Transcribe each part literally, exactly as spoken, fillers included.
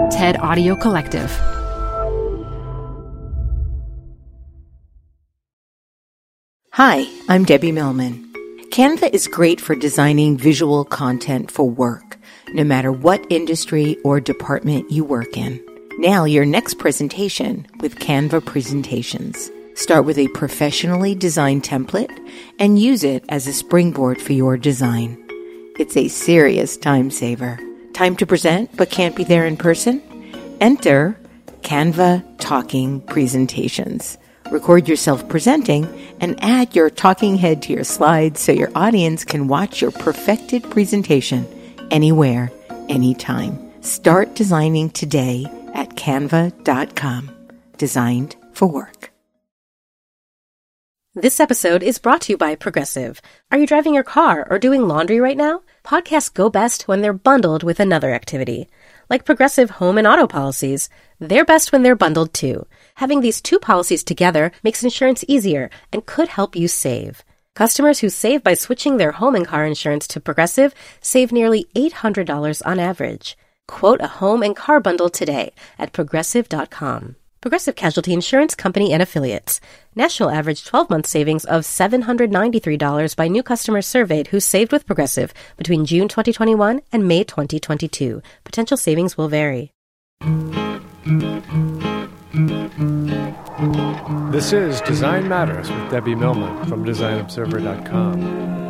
TED Audio Collective. Hi, I'm Debbie Millman. Canva is great for designing visual content for work, no matter what industry or department you work in. Nail your next presentation with Canva Presentations. Start with a professionally designed template and use it as a springboard for your design. It's a serious time saver. Time to present but can't be there in person? Enter Canva Talking Presentations. Record yourself presenting and add your talking head to your slides so your audience can watch your perfected presentation anywhere, anytime. Start designing today at canva dot com. Designed for work. This episode is brought to you by Progressive. Are you driving your car or doing laundry right now? Podcasts go best when they're bundled with another activity. Like Progressive home and auto policies, they're best when they're bundled too. Having these two policies together makes insurance easier and could help you save. Customers who save by switching their home and car insurance to Progressive save nearly eight hundred dollars on average. Quote a home and car bundle today at progressive dot com. Progressive Casualty Insurance Company and Affiliates. National average twelve-month savings of seven hundred ninety-three dollars by new customers surveyed who saved with Progressive between June twenty twenty-one and May twenty twenty-two. Potential savings will vary. This is Design Matters with Debbie Millman from design observer dot com.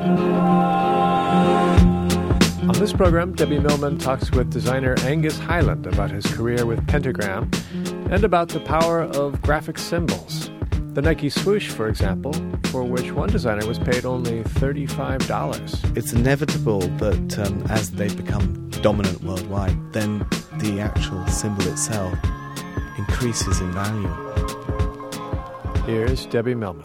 On this program, Debbie Millman talks with designer Angus Hyland about his career with Pentagram and about the power of graphic symbols. The Nike swoosh, for example, for which one designer was paid only thirty-five dollars. It's inevitable that um, as they become dominant worldwide, then the actual symbol itself increases in value. Here's Debbie Millman.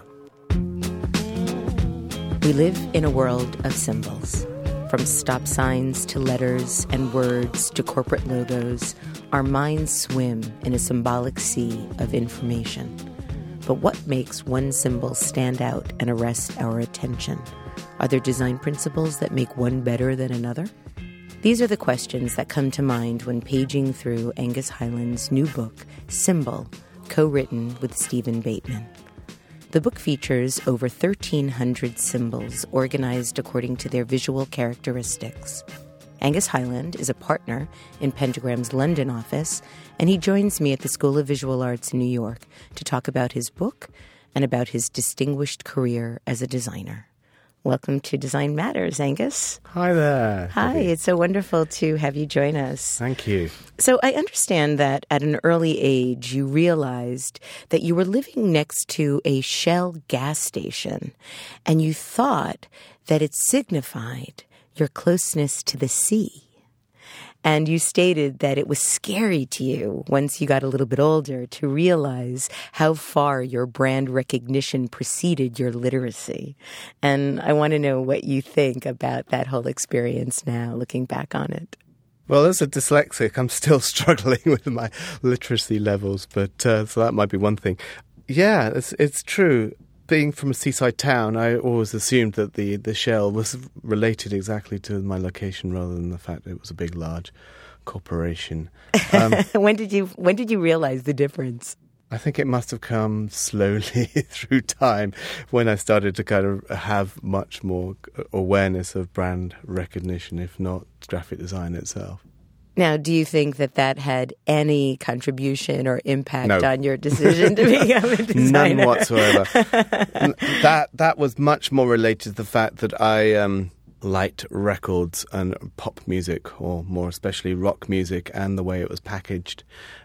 We live in a world of symbols. From stop signs to letters and words to corporate logos, our minds swim in a symbolic sea of information. But what makes one symbol stand out and arrest our attention? Are there design principles that make one better than another? These are the questions that come to mind when paging through Angus Hyland's new book, Symbol, co-written with Stephen Bateman. The book features over thirteen hundred symbols organized according to their visual characteristics. Angus Hyland is a partner in Pentagram's London office, and he joins me at the School of Visual Arts in New York to talk about his book and about his distinguished career as a designer. Welcome to Design Matters, Angus. Hi there. Hi, Debbie. it's so wonderful to have you join us. Thank you. So I understand that at an early age you realized that you were living next to a Shell gas station, and you thought that it signified your closeness to the sea. And you stated that it was scary to you once you got a little bit older to realize how far your brand recognition preceded your literacy. And I want to know what you think about that whole experience now, looking back on it. Well, as a dyslexic, I'm still struggling with my literacy levels, but uh, so that might be one thing. Yeah, it's it's true. Being from a seaside town, I always assumed that the, the Shell was related exactly to my location rather than the fact that it was a big, large corporation. Um, when did you when did you realize the difference? I think it must have come slowly through time when I started to kind of have much more awareness of brand recognition, if not graphic design itself. Now, do you think that that had any contribution or impact no. on your decision to become a designer? None whatsoever. that that was much more related to the fact that I um, liked records and pop music, or more especially rock music, and the way it was packaged.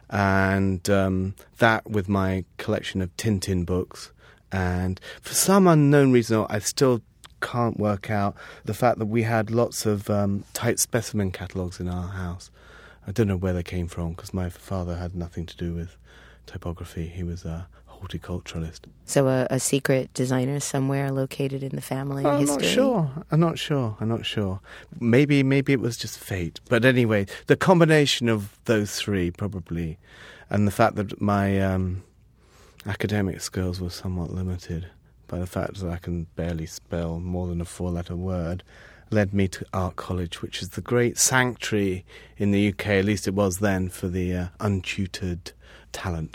And um, that with my collection of Tintin books. And for some unknown reason, I still can't work out the fact that we had lots of um, tight specimen catalogues in our house. I don't know where they came from because my father had nothing to do with typography. He was a horticulturalist. So a, a secret designer somewhere located in the family I'm history? not sure. I'm not sure. I'm not sure. Maybe maybe it was just fate. But anyway, the combination of those three probably, and the fact that my um, academic skills were somewhat limited by the fact that I can barely spell more than a four-letter word, led me to art college, which is the great sanctuary in the U K, at least it was then, for the uh, untutored talent.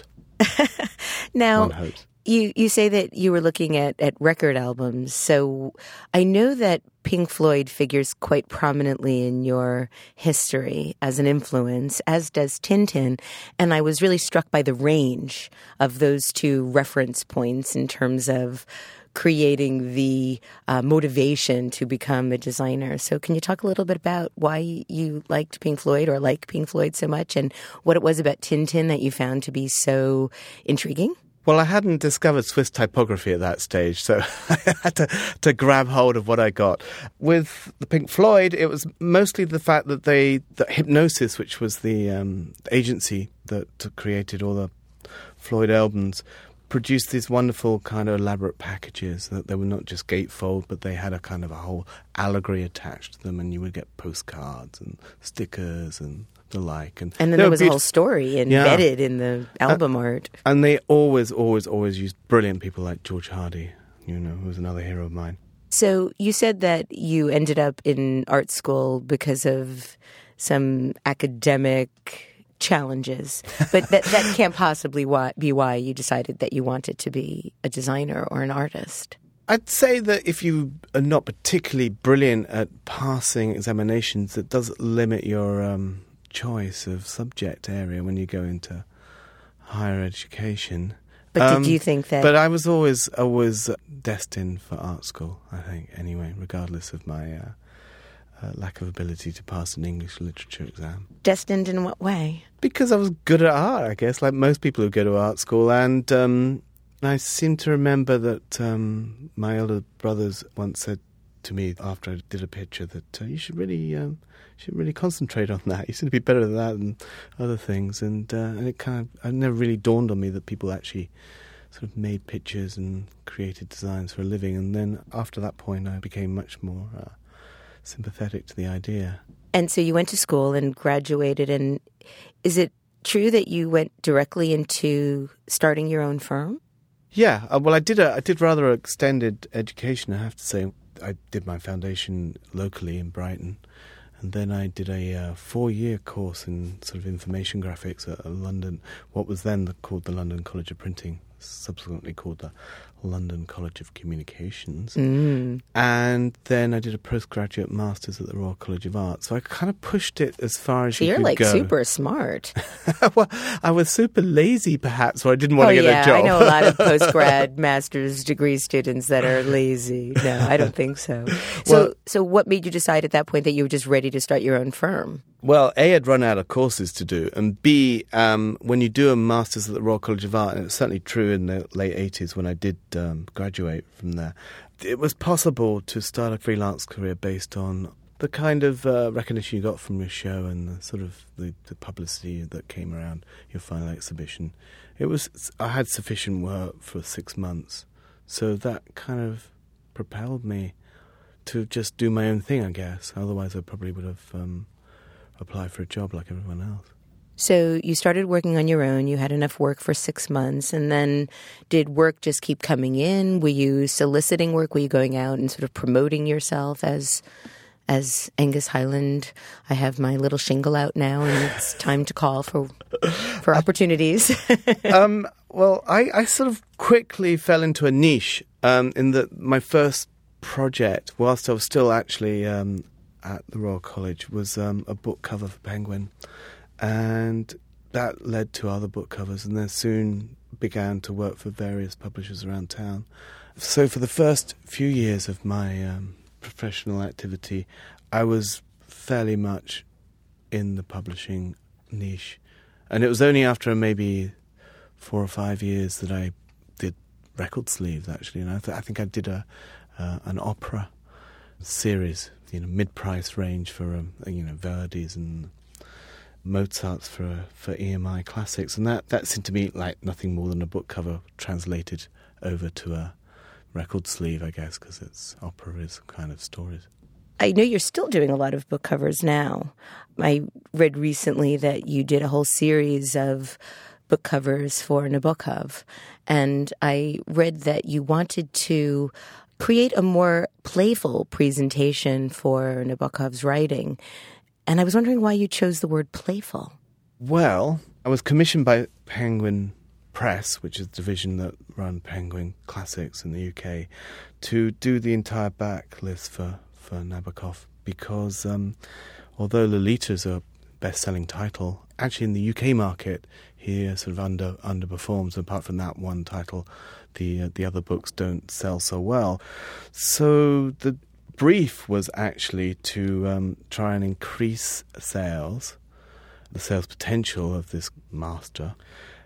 Now, one hopes. You, you say that you were looking at, at record albums. So I know that Pink Floyd figures quite prominently in your history as an influence, as does Tintin. And I was really struck by the range of those two reference points in terms of creating the uh, motivation to become a designer. So can you talk a little bit about why you liked Pink Floyd or like Pink Floyd so much, and what it was about Tintin that you found to be so intriguing? Well, I hadn't discovered Swiss typography at that stage, so I had to, to grab hold of what I got. With the Pink Floyd, it was mostly the fact that they, that Hipgnosis, which was the um, agency that created all the Floyd albums, produced these wonderful kind of elaborate packages that they were not just gatefold, but they had a kind of a whole allegory attached to them, and you would get postcards and stickers and the like. And, and then there was a whole story embedded yeah. in the album uh, art. And they always, always, always used brilliant people like George Hardy, you know, who was another hero of mine. So you said that you ended up in art school because of some academic challenges, but that, that can't possibly why, be why you decided that you wanted to be a designer or an artist. I'd say that if you are not particularly brilliant at passing examinations, it does limit your um, choice of subject area when you go into higher education. But um, did you think that... But I was always, always destined for art school, I think, anyway, regardless of my uh, uh, lack of ability to pass an English literature exam. Destined in what way? Because I was good at art, I guess, like most people who go to art school. And um, I seem to remember that um, my elder brothers once said to me after I did a picture that uh, you should really... Um, should really concentrate on that. You seem to be better than that than other things. And uh, and it kind of, it never really dawned on me that people actually sort of made pictures and created designs for a living. And then after that point, I became much more uh, sympathetic to the idea. And so you went to school and graduated. And is it true that you went directly into starting your own firm? Yeah. Uh, well, I did a I did rather extended education, I have to say. I did my foundation locally in Brighton. And then I did a uh, four-year course in sort of information graphics at London, what was then the, called the London College of Printing, subsequently called the London College of Communications. Mm. And then I did a postgraduate master's at the Royal College of Art. So I kind of pushed it as far as so you you're could like go. super smart. Well, I was super lazy, perhaps, or I didn't want oh, to get yeah, a job. I know a lot of postgrad master's degree students that are lazy. No, I don't think so. So, Well, so what made you decide at that point that you were just ready to start your own firm? Well, A, I'd run out of courses to do, and B, um, when you do a master's at the Royal College of Art, and it's certainly true in the late eighties when I did um, graduate from there, it was possible to start a freelance career based on the kind of uh, recognition you got from your show and the sort of the, the publicity that came around your final exhibition. It was I had sufficient work for six months, so that kind of propelled me to just do my own thing, I guess. Otherwise, I probably would have... Um, apply for a job like everyone else. So you started working on your own. You had enough work for six months. And then did work just keep coming in? Were you soliciting work? Were you going out and sort of promoting yourself as as Angus Hyland? I have my little shingle out now, and it's time to call for for opportunities. um, well, I, I sort of quickly fell into a niche um, in that my first project, whilst I was still actually... Um, at the Royal College, was um, a book cover for Penguin, and that led to other book covers, and then soon began to work for various publishers around town. So for the first few years of my um, professional activity, I was fairly much in the publishing niche, and it was only after maybe four or five years that I did record sleeves, actually, and I, th- I think I did a uh, an opera series, you know, mid-price range for um, you know Verdi's and Mozart's for for E M I classics, and that that seemed to me like nothing more than a book cover translated over to a record sleeve, I guess, because it's opera is kind of stories. I know you're still doing a lot of book covers now. I read recently that you did a whole series of book covers for Nabokov, and I read that you wanted to create a more playful presentation for Nabokov's writing. And I was wondering why you chose the word playful. Well, I was commissioned by Penguin Press, which is the division that run Penguin Classics in the U K, to do the entire backlist for, for Nabokov because um, although Lolita is a best-selling title, actually in the U K market he uh, sort of under underperforms. Apart from that one title, the uh, the other books don't sell so well. So the brief was actually to um, try and increase sales, the sales potential of this master.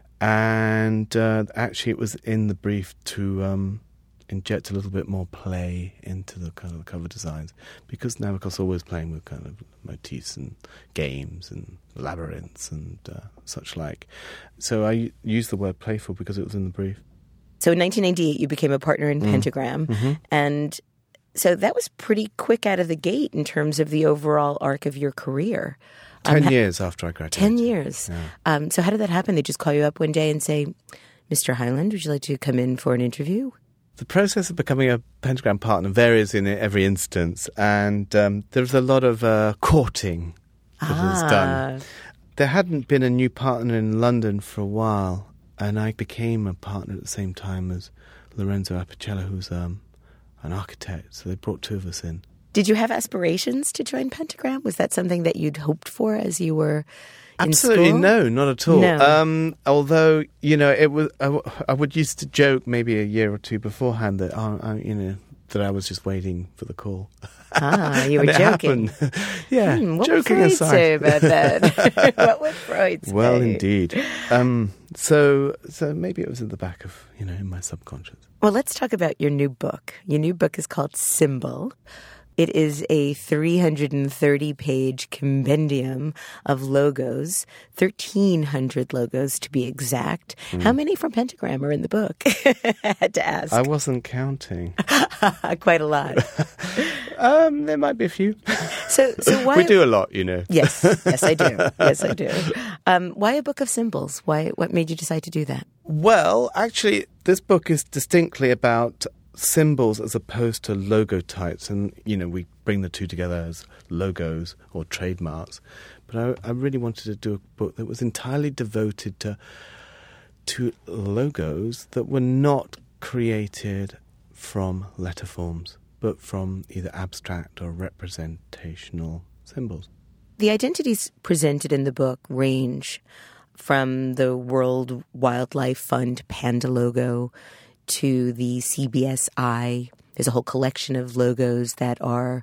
And uh, actually it was in the brief to um, inject a little bit more play into the kind of cover designs, because Nabokov's always playing with kind of motifs and games and labyrinths and uh, such like. So I used the word playful because it was in the brief. So in nineteen ninety-eight, you became a partner in mm. Pentagram. Mm-hmm. And so that was pretty quick out of the gate in terms of the overall arc of your career. Ten um, years after I graduated. Ten years. Yeah. Um, so how did that happen? They just call you up one day and say, Mister Hyland, would you like to come in for an interview? The process of becoming a Pentagram partner varies in every instance, and um, there's a lot of uh, courting that ah. is done. There hadn't been a new partner in London for a while, and I became a partner at the same time as Lorenzo Apicella, who's um, an architect, so they brought two of us in. Did you have aspirations to join Pentagram? Was that something that you'd hoped for as you were in Absolutely school? no, not at all. No. Um, although, you know, it was I, w- I would used to joke maybe a year or two beforehand that, oh, I, you know, that I was just waiting for the call. Ah, you were joking. yeah, hmm, what joking would Freud aside. say about that? What would Freud say? Well, indeed. Um, so, so maybe it was in the back of, you know, in my subconscious. Well, let's talk about your new book. Your new book is called Symbol. It is a three hundred thirty page compendium of logos, thirteen hundred logos to be exact. Mm. How many from Pentagram are in the book? I had to ask. I wasn't counting. Quite a lot. um, there might be a few. So, so why? We do a lot, you know. Yes, yes, I do. Yes, I do. Um, why a book of symbols? Why? What made you decide to do that? Well, actually, this book is distinctly about symbols as opposed to logotypes, and you know we bring the two together as logos or trademarks. But I, I really wanted to do a book that was entirely devoted to to logos that were not created from letter forms, but from either abstract or representational symbols. The identities presented in the book range from the World Wildlife Fund Panda logo to the C B S I. There's a whole collection of logos that are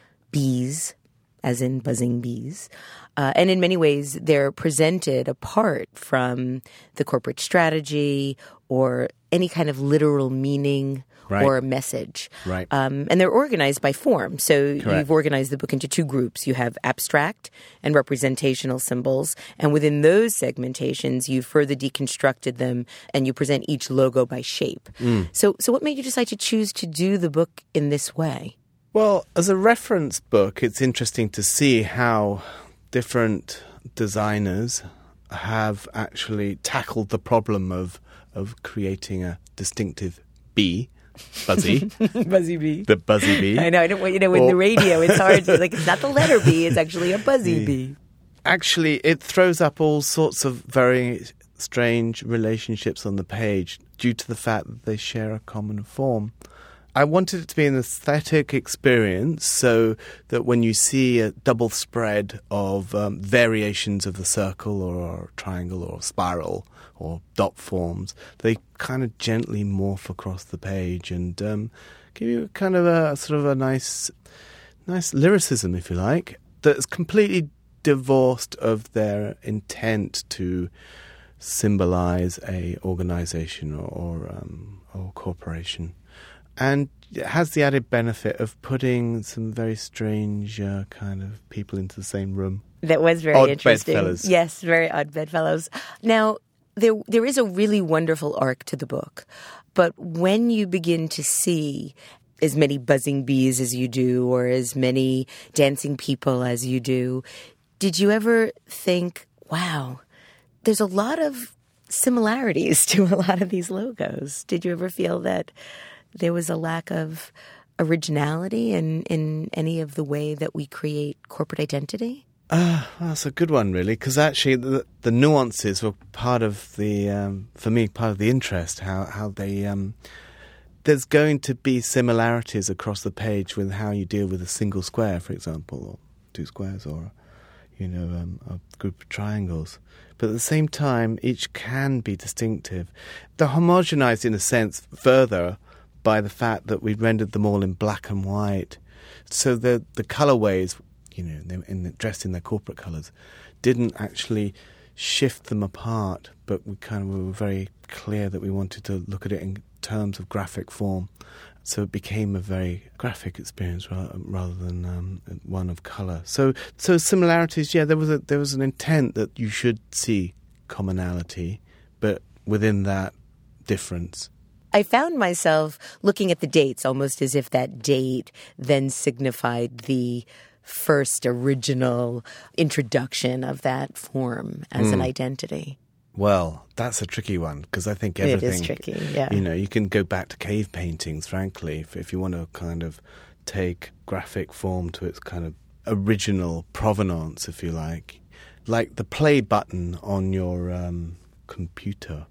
bees, as in buzzing bees. Uh, and in many ways, they're presented apart from the corporate strategy or any kind of literal meaning right. or message. Right. Um, and they're organized by form. So Correct. You've organized the book into two groups. You have abstract and representational symbols. And within those segmentations, you further deconstructed them and you present each logo by shape. Mm. So, so what made you decide to choose to do the book in this way? Well, as a reference book, it's interesting to see how different designers have actually tackled the problem of of creating a distinctive bee, buzzy, buzzy bee, the buzzy bee. I know. I don't. You know, in or, the radio, it's hard to like. It's not the letter B; it's actually a buzzy yeah. bee. Actually, it throws up all sorts of very strange relationships on the page due to the fact that they share a common form. I wanted it to be an aesthetic experience so that when you see a double spread of um, variations of the circle or triangle or spiral or dot forms, they kind of gently morph across the page and um, give you kind of a sort of a nice, nice lyricism, if you like, that's completely divorced of their intent to symbolize a organization or or, um, or corporation. And it has the added benefit of putting some very strange uh, kind of people into the same room. That was very odd interesting. Bedfellows. Yes, very odd bedfellows. Now, there there is a really wonderful arc to the book. But when you begin to see as many buzzing bees as you do or as many dancing people as you do, did you ever think, wow, there's a lot of similarities to a lot of these logos? Did you ever feel that there was a lack of originality in, in any of the way that we create corporate identity? Uh, well, that's a good one, really, because actually the, the nuances were part of the, um, for me, part of the interest, how, how they... Um, there's going to be similarities across the page with how you deal with a single square, for example, or two squares, or, you know, um, a group of triangles. But at the same time, each can be distinctive. They're homogenized, in a sense, further by the fact that we rendered them all in black and white. So the the colorways, you know, in, in the, dressed in their corporate colors, didn't actually shift them apart, but we kind of were very clear that we wanted to look at it in terms of graphic form. So it became a very graphic experience rather, rather than um, one of colour. So, so similarities, yeah, there was a, there was an intent that you should see commonality, but within that, difference. I found myself looking at the dates almost as if that date then signified the first original introduction of that form as mm. an identity. Well, that's a tricky one, because I think everything... It is tricky, yeah. You know, you can go back to cave paintings, frankly, if, if you want to kind of take graphic form to its kind of original provenance, if you like. Like the play button on your um, computer.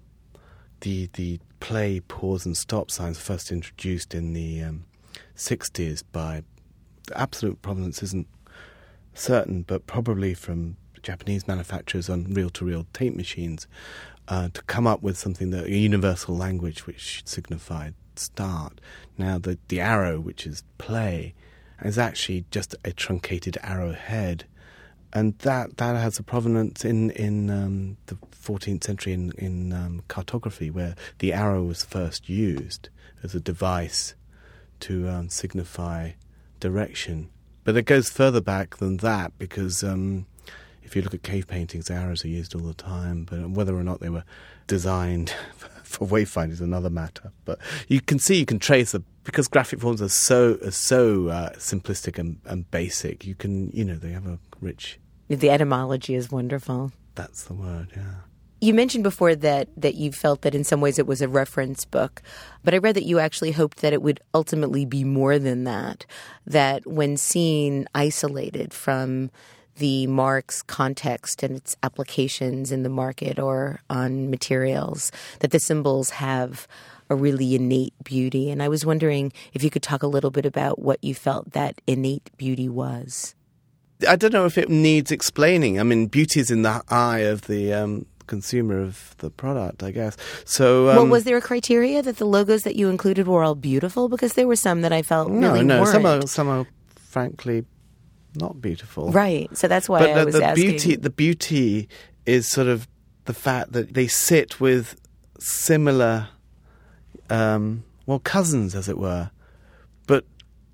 The the play, pause and stop signs first introduced in the um, sixties by... The absolute provenance isn't certain, but probably from Japanese manufacturers on reel-to-reel tape machines uh, to come up with something that a universal language which signified start. Now the the arrow, which is play, is actually just a truncated arrowhead, and that that has a provenance in in um, the fourteenth century in in um, cartography, where the arrow was first used as a device to um, signify direction. But it goes further back than that, because um, if you look at cave paintings, arrows are used all the time, but whether or not they were designed for wayfinding is another matter. But you can see, you can trace them, because graphic forms are so are so uh, simplistic and, and basic. You can, you know, they have a rich... The etymology is wonderful. That's the word, yeah. You mentioned before that, that you felt that in some ways it was a reference book, but I read that you actually hoped that it would ultimately be more than that, that when seen isolated from the mark's context and its applications in the market or on materials, that the symbols have a really innate beauty. And I was wondering if you could talk a little bit about what you felt that innate beauty was. I don't know if it needs explaining. I mean, beauty is in the eye of the um, consumer of the product, I guess. So, um, well, was there a criteria that the logos that you included were all beautiful? Because there were some that I felt no, really no, weren't. some are, some are frankly not beautiful. Right. So that's why but I the, was the asking. Beauty, the beauty is sort of the fact that they sit with similar, um, well, cousins, as it were, but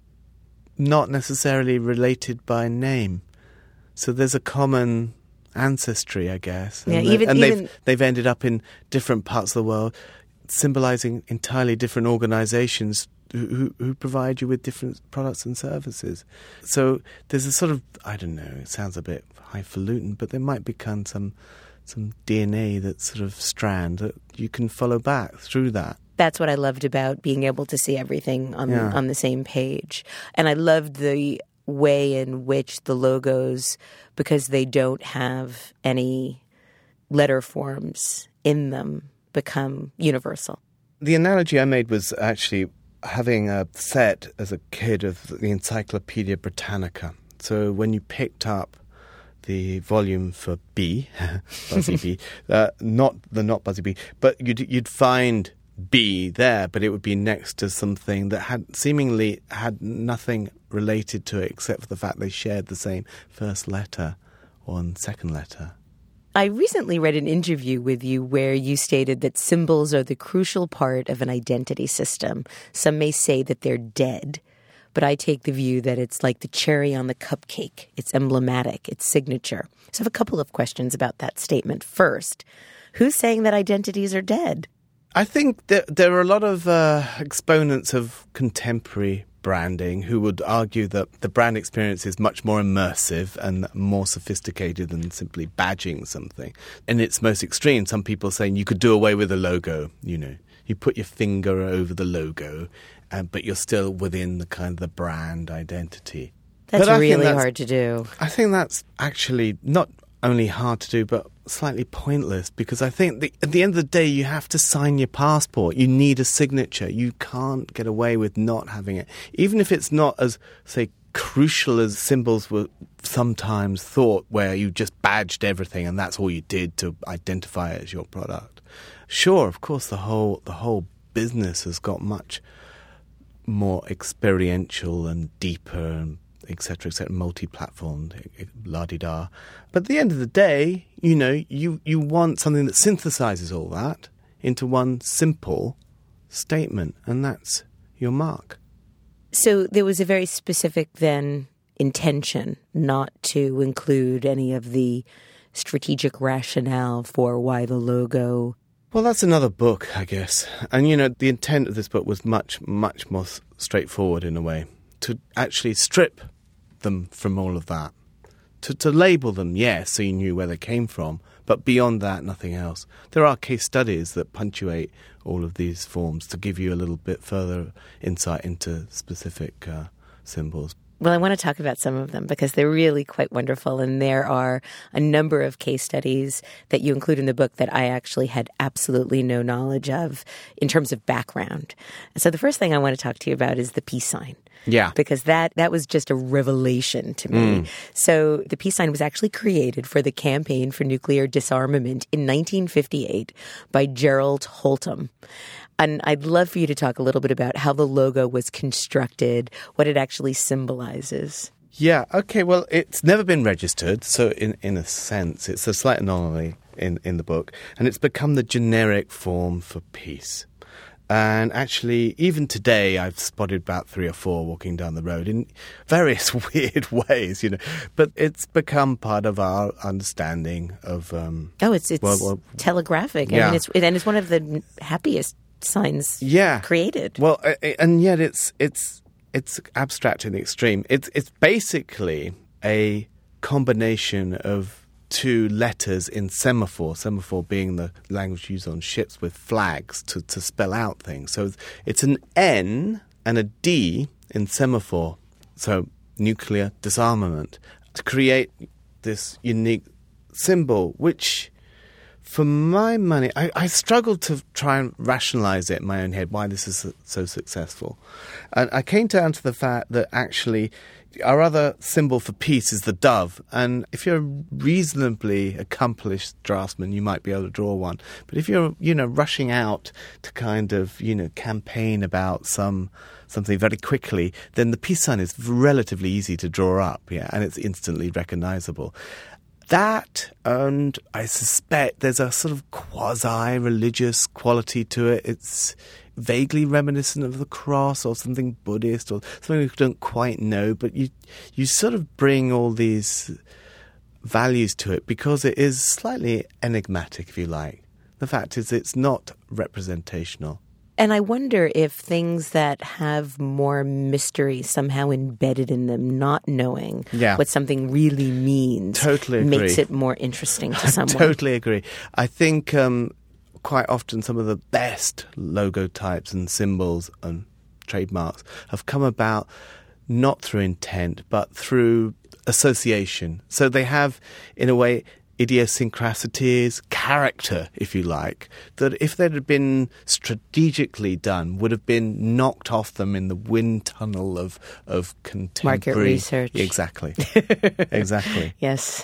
not necessarily related by name. So there's a common ancestry, I guess. And, yeah, even, and even, they've, they've ended up in different parts of the world, symbolizing entirely different organizations who, who provide you with different products and services. So there's a sort of, I don't know, it sounds a bit highfalutin, but there might become some some D N A, that sort of strand that you can follow back through that. That's what I loved about being able to see everything on Yeah. on the same page. And I loved the way in which the logos, because they don't have any letter forms in them, become universal. The analogy I made was actually having a set as a kid of the Encyclopedia Britannica. So when you picked up the volume for B, Buzzy B, uh, not the not Buzzy B, but you'd, you'd find B there, but it would be next to something that had seemingly had nothing related to it except for the fact they shared the same first letter or second letter. I recently read an interview with you where you stated that symbols are the crucial part of an identity system. Some may say that they're dead, but I take the view that it's like the cherry on the cupcake. It's emblematic, it's signature. So I have a couple of questions about that statement. First, who's saying that identities are dead? I think that there are a lot of uh, exponents of contemporary branding who would argue that the brand experience is much more immersive and more sophisticated than simply badging something. In its most extreme, some people are saying you could do away with a logo, you know. You put your finger over the logo and but you're still within the kind of the brand identity. That's But I think really that's- hard to do. I think that's actually not only hard to do, but slightly pointless, because I think the, at the end of the day, you have to sign your passport. You need a signature. You can't get away with not having it. Even if it's not as, say, crucial as symbols were sometimes thought, where you just badged everything and that's all you did to identify it as your product. Sure, of course, the whole the whole business has got much more experiential and deeper and et cetera, et cetera, multi-platform, la-di-da. But at the end of the day, you know, you, you want something that synthesizes all that into one simple statement, and that's your mark. So there was a very specific, then, intention not to include any of the strategic rationale for why the logo. Well, that's another book, I guess. And, you know, the intent of this book was much, much more s- straightforward in a way, to actually strip them from all of that. To, to label them, yes, so you knew where they came from, but beyond that, nothing else. There are case studies that punctuate all of these forms to give you a little bit further insight into specific uh, symbols. Well, I want to talk about some of them because they're really quite wonderful. And there are a number of case studies that you include in the book that I actually had absolutely no knowledge of in terms of background. So the first thing I want to talk to you about is the peace sign. Yeah. Because that, that was just a revelation to me. Mm. So the peace sign was actually created for the Campaign for Nuclear Disarmament in nineteen fifty-eight by Gerald Holtom. And I'd love for you to talk a little bit about how the logo was constructed, what it actually symbolizes. Yeah, okay, well, it's never been registered, so in, in a sense, it's a slight anomaly in, in the book, and it's become the generic form for peace. And actually, even today, I've spotted about three or four walking down the road in various weird ways, you know. But it's become part of our understanding of... Um, oh, it's it's well, well, telegraphic. Yeah. I mean, it's, and it's one of the happiest signs yeah. created. Well, and yet it's it's it's abstract in the extreme. It's it's basically a combination of two letters in semaphore, semaphore being the language used on ships with flags to, to spell out things. So it's an N and a D in semaphore, so nuclear disarmament, to create this unique symbol, which, for my money, I, I struggled to try and rationalize it in my own head, why this is so successful. And I came down to the fact that actually our other symbol for peace is the dove. And if you're a reasonably accomplished draftsman, you might be able to draw one. But if you're, you know, rushing out to kind of, you know, campaign about some something very quickly, then the peace sign is relatively easy to draw up, yeah, and it's instantly recognizable. That, and I suspect there's a sort of quasi-religious quality to it. It's vaguely reminiscent of the cross or something Buddhist or something we don't quite know, but you you sort of bring all these values to it because it is slightly enigmatic, if you like. The fact is it's not representational. And I wonder if things that have more mystery somehow embedded in them, not knowing yeah. what something really means, totally agree. makes it more interesting to someone. I totally agree. I think um, quite often some of the best logo types and symbols and trademarks have come about not through intent, but through association. So they have, in a way, idiosyncrasies, character, if you like, that if they'd have been strategically done, would have been knocked off them in the wind tunnel of, of contemporary... Market research. Exactly. Exactly. Yes.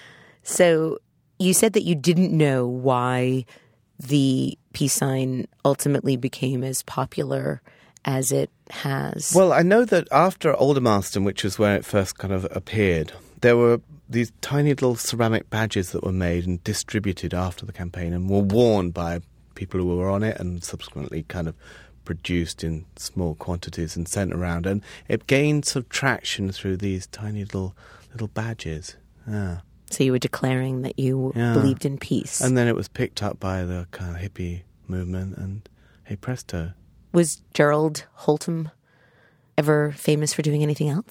So you said that you didn't know why the peace sign ultimately became as popular as it has. Well, I know that after Aldermaston, which was where it first kind of appeared, there were these tiny little ceramic badges that were made and distributed after the campaign and were worn by people who were on it and subsequently kind of produced in small quantities and sent around. And it gained some traction through these tiny little little badges. Yeah. So you were declaring that you yeah. believed in peace. And then it was picked up by the kind of hippie movement and hey presto. Was Gerald Holtom ever famous for doing anything else?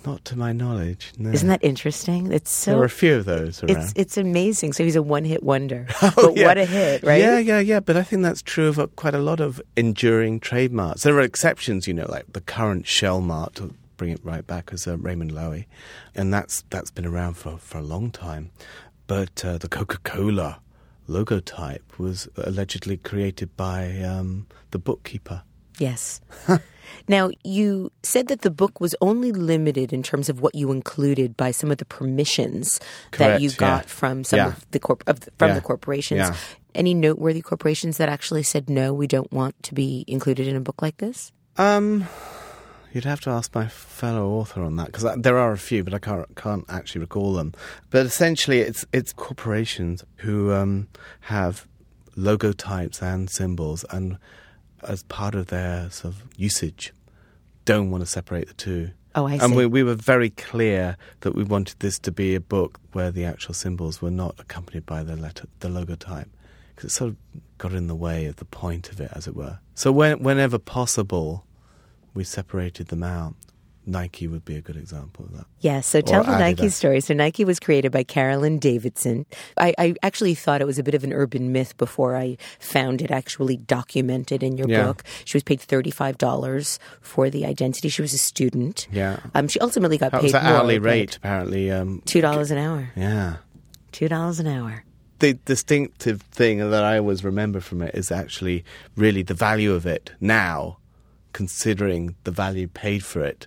Not to my knowledge, no. Isn't that interesting? It's so. There are a few of those around. It's it's amazing. So he's a one-hit wonder. Oh, but yeah. what a hit, right? Yeah, yeah, yeah. But I think that's true of uh, quite a lot of enduring trademarks. There are exceptions, you know, like the current Shell Mart, to bring it right back, as uh, Raymond Loewy. And that's that's been around for, for a long time. But uh, the Coca-Cola logotype was allegedly created by um, the bookkeeper. Yes. Now, you said that the book was only limited in terms of what you included by some of the permissions Correct, that you got yeah. from some Yeah. of the corp- of the, from Yeah. the corporations. Yeah. Any noteworthy corporations that actually said, no, we don't want to be included in a book like this? Um, you'd have to ask my fellow author on that, because there are a few, but I can't can't actually recall them. But essentially, it's it's corporations who um, have logotypes and symbols, and as part of their sort of usage, don't want to separate the two. Oh, I see. And we, we were very clear that we wanted this to be a book where the actual symbols were not accompanied by the letter, the logotype, because it sort of got in the way of the point of it, as it were. So when, whenever possible, we separated them out. Nike would be a good example of that. Yes, so tell Or the Nike Adidas. story. So Nike was created by Carolyn Davidson. I, I actually thought it was a bit of an urban myth before I found it actually documented in your Yeah. book. She was paid thirty-five dollars for the identity. She was a student. Yeah. Um, she ultimately got That paid was the more, hourly but rate, apparently. Um, two dollars an hour. yeah. two dollars an hour. The distinctive thing that I always remember from it is actually really the value of it now, considering the value paid for it,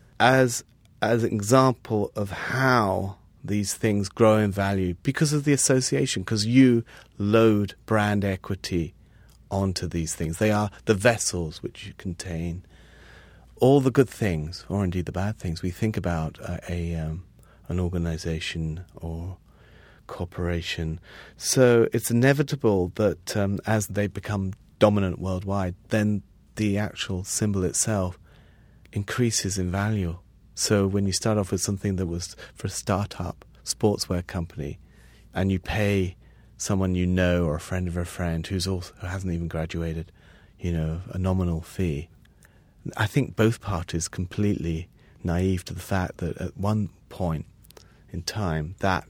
as as an example of how these things grow in value because of the association, because you load brand equity onto these things. They are the vessels which you contain all the good things, or indeed the bad things. We think about uh, a um, an organization or corporation. So it's inevitable that um, as they become dominant worldwide, then the actual symbol itself increases in value. So when you start off with something that was for a startup sportswear company, and you pay someone you know or a friend of a friend who's also who hasn't even graduated, you know, a nominal fee, I think both parties completely naive to the fact that at one point in time that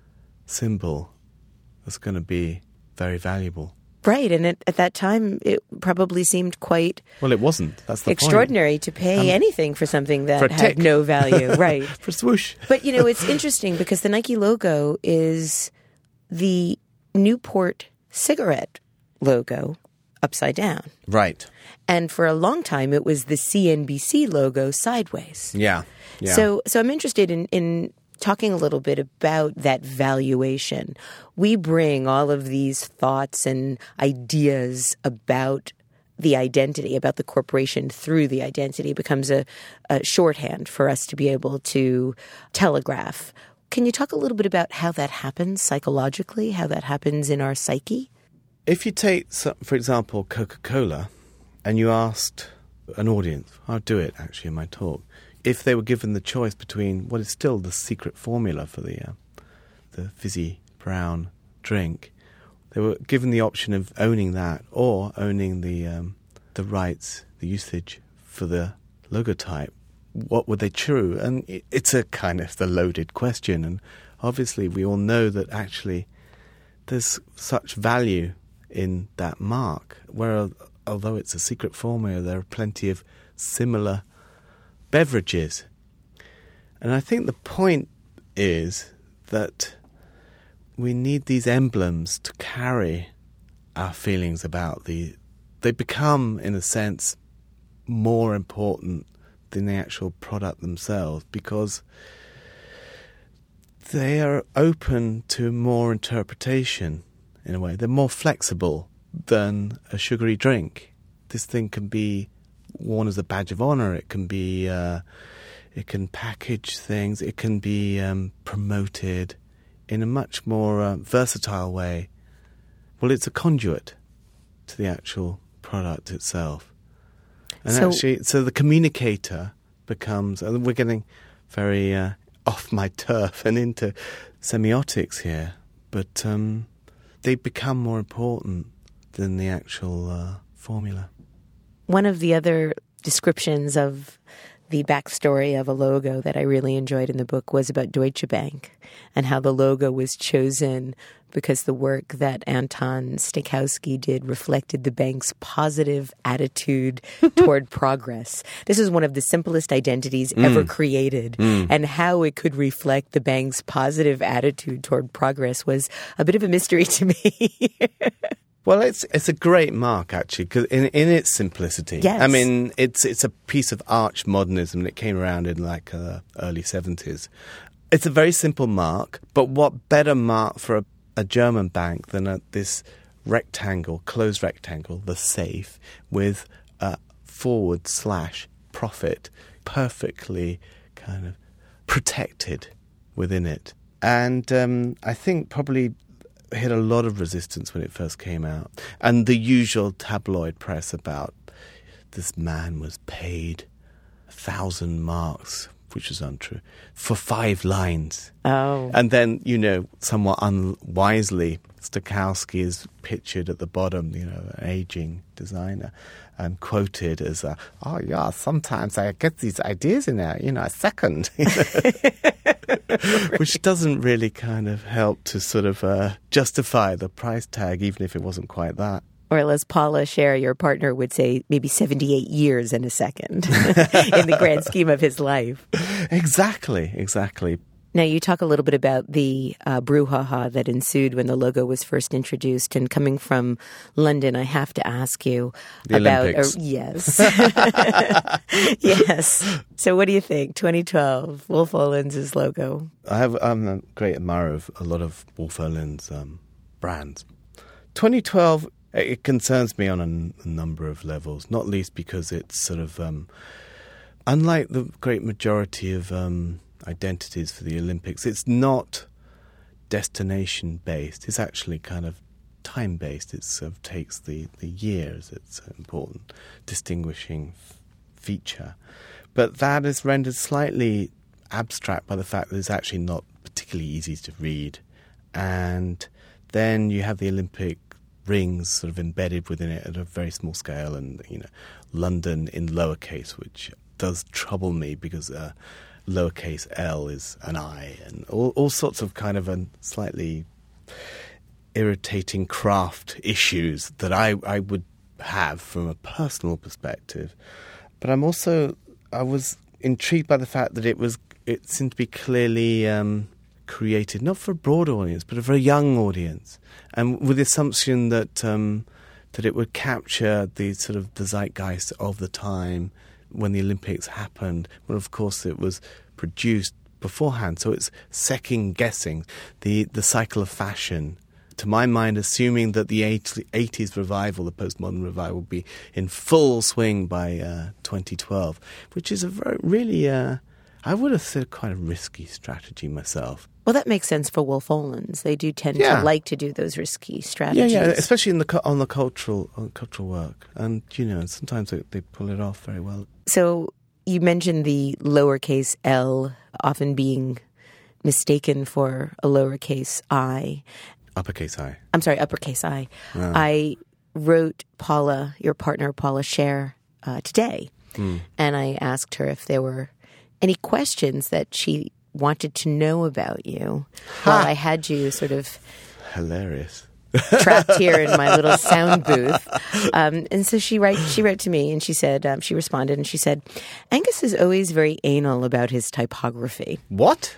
symbol was going to be very valuable. Right, and at, at that time, it probably seemed quite Well, it wasn't. That's the extraordinary to pay Um, anything for something that for a had tick. no value. Right. point. For swoosh. But, you know, it's interesting because the Nike logo is the Newport cigarette logo upside down. Right. And for a long time, it was the C N B C logo sideways. Yeah. yeah. So, so I'm interested in, in talking a little bit about that valuation. We bring all of these thoughts and ideas about the identity, about the corporation through the identity. It becomes a, a shorthand for us to be able to telegraph. Can you talk a little bit about how that happens psychologically, how that happens in our psyche? If you take, so- for example, Coca-Cola, and you asked an audience, I'll do it actually in my talk, if they were given the choice between what is still the secret formula for the uh, the fizzy brown drink, they were given the option of owning that or owning the um, the rights, the usage for the logotype. What would they choose? And it, it's a kind of the loaded question. And obviously, we all know that actually there's such value in that mark. Where although it's a secret formula, there are plenty of similar beverages. And I think the point is that we need these emblems to carry our feelings about the... They become, in a sense, more important than the actual product themselves because they are open to more interpretation, in a way. They're more flexible than a sugary drink. This thing can be worn as a badge of honor. It can be, uh, it can package things. It can be um, promoted in a much more uh, versatile way. Well, it's a conduit to the actual product itself. And So- actually, so the communicator becomes, and we're getting very uh, off my turf and into semiotics here, but um, they become more important than the actual uh, formula. One of the other descriptions of the backstory of a logo that I really enjoyed in the book was about Deutsche Bank and how the logo was chosen because the work that Anton Stakowski did reflected the bank's positive attitude toward progress. This is one of the simplest identities mm. ever created, mm. and how it could reflect the bank's positive attitude toward progress was a bit of a mystery to me. Well, it's it's a great mark, actually, because in in its simplicity. Yes. I mean, it's it's a piece of arch modernism that came around in like uh, early seventies. It's a very simple mark, but what better mark for a, a German bank than a, this rectangle, closed rectangle, the safe, with a forward slash profit perfectly kind of protected within it. And um, I think probably hit a lot of resistance when it first came out. And the usual tabloid press about this man was paid a thousand marks, which is untrue, for five lines. Oh. And then, you know, somewhat unwisely, Stakowski is pictured at the bottom, you know, an aging designer, and quoted as, a, oh, yeah, sometimes I get these ideas in a, you know, a second. Which doesn't really kind of help to sort of uh, justify the price tag, even if it wasn't quite that. Or as Paula Scher, your partner, would say, maybe seventy-eight years in a second in the grand scheme of his life. Exactly, exactly. Now, you talk a little bit about the uh, brouhaha that ensued when the logo was first introduced. And coming from London, I have to ask you the about... Olympics. Uh, yes. Yes. So what do you think? twenty twelve, Wolff Olins' logo. I have, I'm a great admirer of a lot of Wolff Olins um, brands. twenty twelve, it concerns me on a, a number of levels, not least because it's sort of... Um, unlike the great majority of... Um, identities for the Olympics, it's not destination-based. It's actually kind of time-based. It sort of takes the, the year as its important distinguishing f- feature. But that is rendered slightly abstract by the fact that it's actually not particularly easy to read. And then you have the Olympic rings sort of embedded within it at a very small scale, and, you know, London in lowercase, which does trouble me because... Uh, lowercase L is an I, and all, all sorts of kind of a slightly irritating craft issues that I, I would have from a personal perspective. But I'm also, I was intrigued by the fact that it was, it seemed to be clearly um, created, not for a broad audience, but for a young audience, and with the assumption that um, that it would capture the sort of the zeitgeist of the time when the Olympics happened, when of course it was produced beforehand. So it's second guessing the, the cycle of fashion. To my mind, assuming that the eighties revival, the postmodern revival, will be in full swing by uh, twenty twelve, which is a very, really, uh, I would have said, quite a risky strategy myself. Well, that makes sense for Wolff Olins. They do tend yeah. to like to do those risky strategies. Yeah, yeah, especially in the on the cultural on cultural work, and you know, sometimes they, they pull it off very well. So you mentioned the lowercase L often being mistaken for a lowercase I. Uppercase I. I'm sorry, uppercase I. Oh. I wrote Paula, your partner, Paula Scher, uh, today, mm. and I asked her if there were any questions that she wanted to know about you. Ha! While I had you sort of hilarious trapped here in my little sound booth. Um, and so she write, she wrote to me and she said, um, she responded and she said, Angus is always very anal about his typography. What?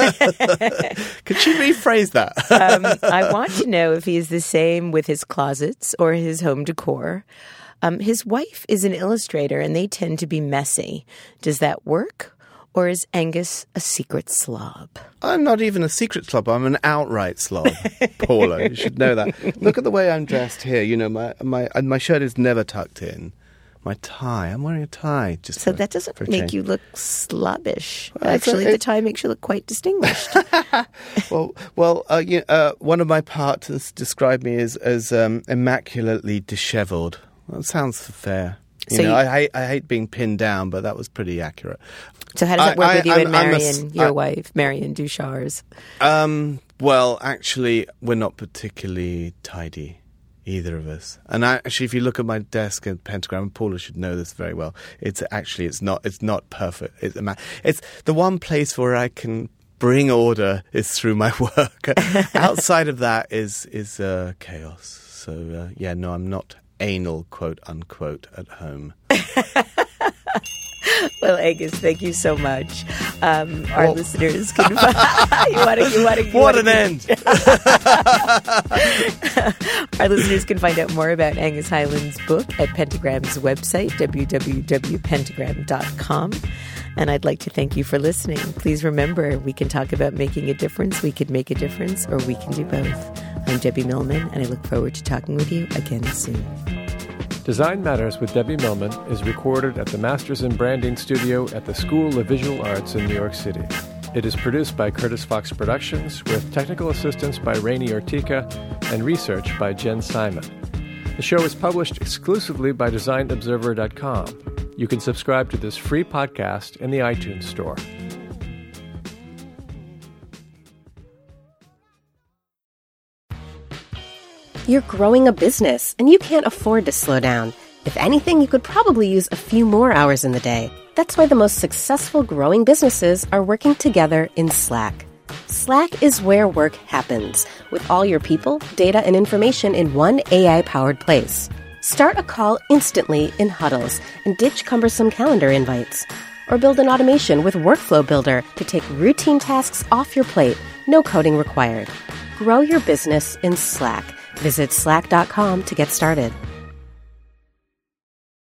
Could she rephrase that? um, I want to know if he is the same with his closets or his home decor. Um, his wife is an illustrator and they tend to be messy. Does that work? Or is Angus a secret slob? I'm not even a secret slob. I'm an outright slob, Paula. You should know that. Look at the way I'm dressed here. You know, my my my shirt is never tucked in. My tie. I'm wearing a tie. Just so for, that doesn't make change. You look slobbish. Well, a, Actually, it, the tie makes you look quite distinguished. well, well, uh, you, uh, one of my partners described me as as um, immaculately dishevelled. Well, that sounds fair. You so know, you, I hate I hate being pinned down, but that was pretty accurate. So how does that work I, with you I, and Marion, a, your I, wife, Marion Duchars? Um, well, actually, we're not particularly tidy either of us. And I, actually, if you look at my desk at Pentagram, and Paula should know this very well, it's actually, it's not, it's not perfect. It's, it's the one place where I can bring order is through my work. Outside of that is, is uh, chaos. So, uh, yeah, no, I'm not anal, quote unquote, at home. Well, Angus, thank you so much. Um, our well, listeners can you want to, you want to, what an end! Our listeners can find out more about Angus Hyland's book at Pentagram's website, w w w dot pentagram dot com. And I'd like to thank you for listening. Please remember, we can talk about making a difference, we could make a difference, or we can do both. I'm Debbie Millman, and I look forward to talking with you again soon. Design Matters with Debbie Millman is recorded at the Masters in Branding Studio at the School of Visual Arts in New York City. It is produced by Curtis Fox Productions with technical assistance by Rainey Ortica and research by Jen Simon. The show is published exclusively by design observer dot com. You can subscribe to this free podcast in the iTunes Store. You're growing a business, and you can't afford to slow down. If anything, you could probably use a few more hours in the day. That's why the most successful growing businesses are working together in Slack. Slack is where work happens, with all your people, data, and information in one A I-powered place. Start a call instantly in huddles and ditch cumbersome calendar invites. Or build an automation with Workflow Builder to take routine tasks off your plate, no coding required. Grow your business in Slack. Visit slack dot com to get started.